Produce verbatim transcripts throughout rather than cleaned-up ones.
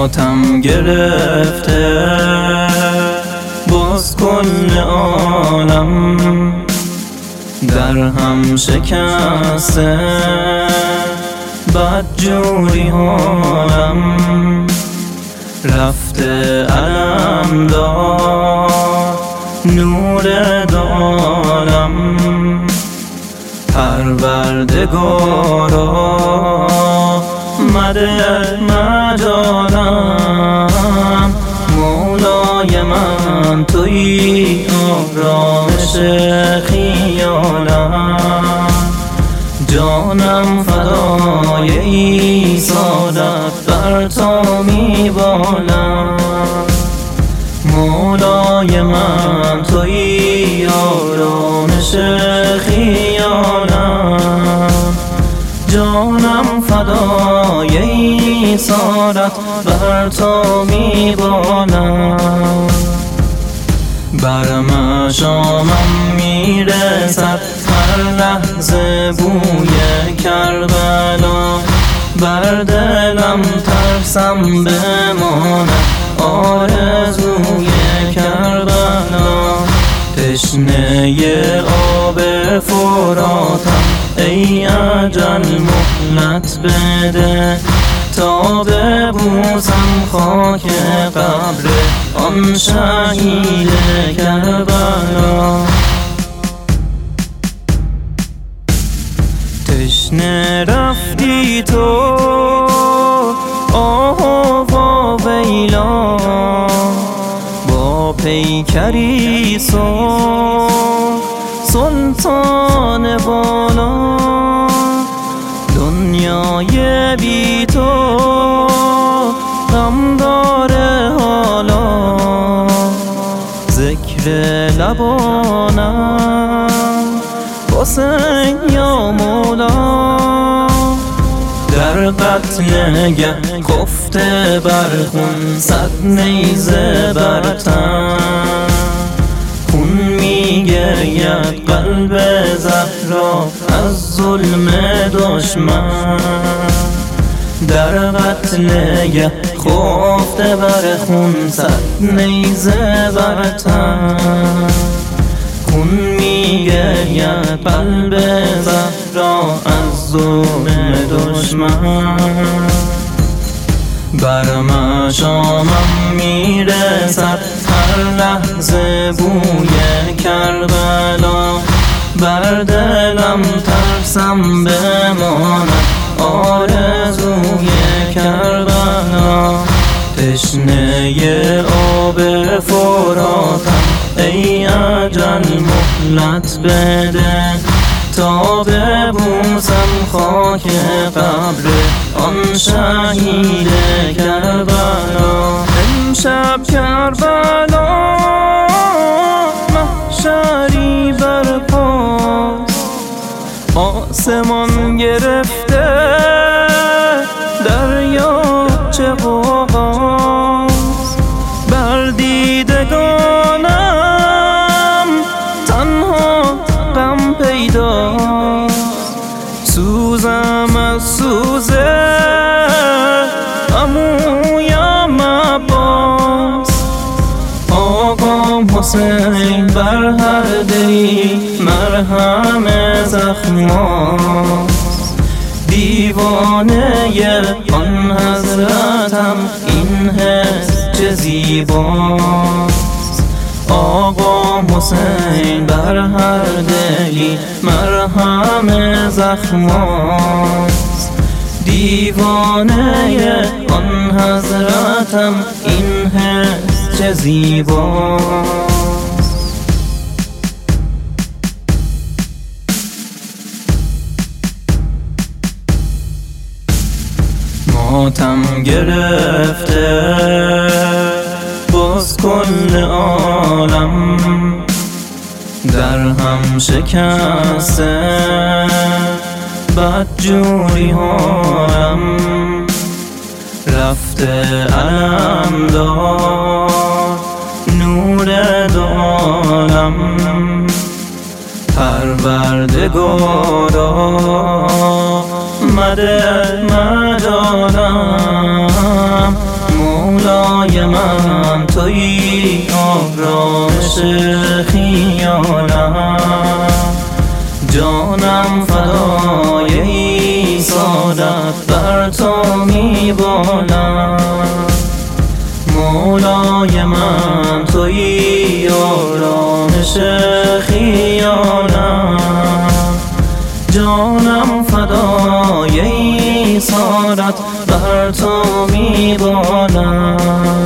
ماتم گرفته باز کل عالم در هم شکسته، بدجوری حالم رفته علم دار نور دالم. پروردگارا مده مجالم، مولای من تویی آرامش خیالم. جانم فدای عیسادت بر تو میبالم، مولای من تویی آرامش خیالم. جانم فدای عیسادت بر تو میبالم. بر مشامم میرسد هر لحظه بوی کربلا، بر دلم ترسم بماند آرزوی کربلا. تشنه آب فراتم ای اجل مهلت بده، تا ببوسم خاک قبر آن شهید کربلا. تشنه رفتی تو آه و ویلا، با پیکری سرخ سلطان بالا. دنیای بی تو غم داره حالا، ذکر لبانم حسین یا مولا. در قتل نگه خفته بر خون صد نیزه بر تن، خون میگرید قلب زهرا از ظلم دشمن. در قتل نگه خفته بر خون صد نیزه بر تن، خون میگرید قلب زهرا از ظلم دشمن. بر مشامم میرسد هر لحظه بوی کربلا، بر دلم ترسم بماند آرزوی کربلا. تشنه آب فراتم ای اجل مهلت بده، تا ببوسم خاک قبر آن شهید کربلا. امشب کربلا محشری برپاست، آسمان گرفته دریا چه غوغاست. بر دیدگانم تنها غم پیداست، سوزم از سوزه عمویم عباس. آقا حسین بر هر دلی مرهم زخماست، دیوانه آن حضرتم این حس چه زیباست. آقا حسین بر هر دلی مرهم زخماست، دیوانه آن حضرتم این حس چه زیباست. ماتم گرفته باز کل عالم در هم شکسته، بدجوری حالم رفته علم دار نور دالم. پروردگارا مده مجالم، من تویی، آرامش خیالم. جانم فدای ایثارت بر تو میبالم. مولای من تویی، آرامش خیالم. جانم فدای ایثارت بر تو میبالم.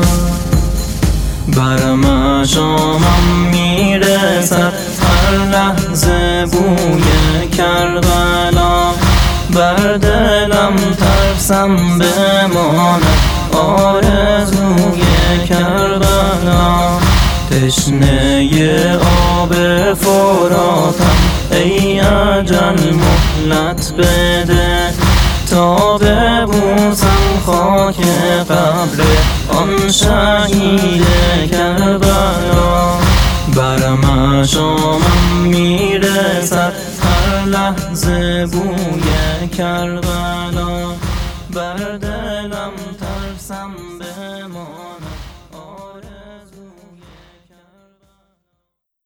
بر مشامم میرسد هر لحظه بوی کربلا. بر دلم ترسم بماند آرزوی کربلا. تشنه آب فراتم، ای اجل مهلت بده تا ببوسم خاک قبر آن شهید کربلا. بر مشامم میرسد هر لحظه بوی کربلا. بر دلم ترسم بماند